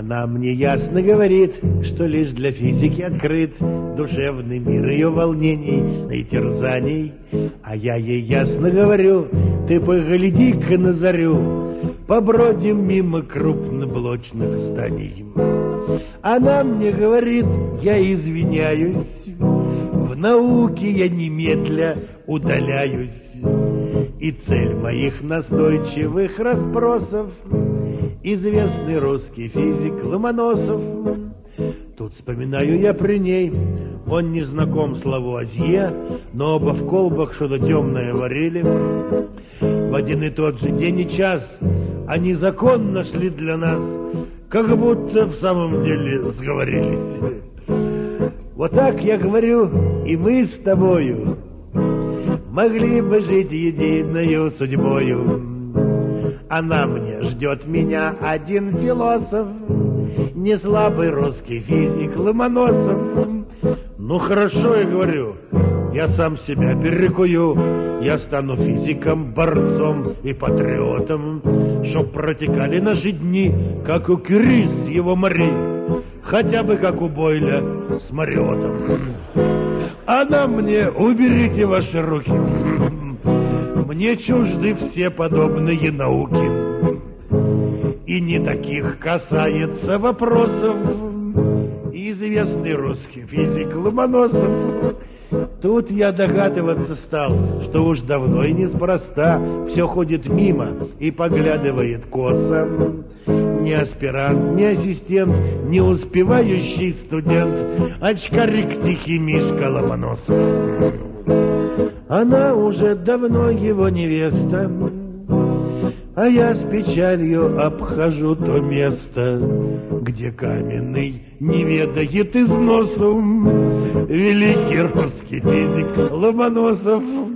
Она мне ясно говорит, что лишь для физики открыт душевный мир ее волнений и терзаний. А я ей ясно говорю: ты погляди-ка на зарю, побродим мимо крупноблочных зданий. Она мне говорит: я извиняюсь, в науке я немедля удаляюсь, и цель моих настойчивых расспросов известный русский физик Ломоносов. Тут вспоминаю я при ней, он не знаком с Лавуазье, но оба в колбах что-то темное варили. В один и тот же день и час они закон нашли для нас, как будто в самом деле сговорились. Вот так я говорю, и мы с тобою могли бы жить единою судьбою. Она мне: ждет меня один философ, не слабый русский физик Ломоносов. Ну хорошо, я говорю, я сам себя перекую, я стану физиком, борцом и патриотом, чтоб протекали наши дни, как у Кюри с его Мари, хотя бы как у Бойля с Мариотом. Она мне: уберите ваши руки, мне чужды все подобные науки, и не таких касается вопросов известный русский физик Ломоносов. Тут я догадываться стал, что уж давно и неспроста все ходит мимо и поглядывает косо. Ни аспирант, ни ассистент, не успевающий студент, очкарик тихий Мишка Ломоносов. Она уже давно его невеста, а я с печалью обхожу то место, где каменный не ведает износу великий русский физик Ломоносов.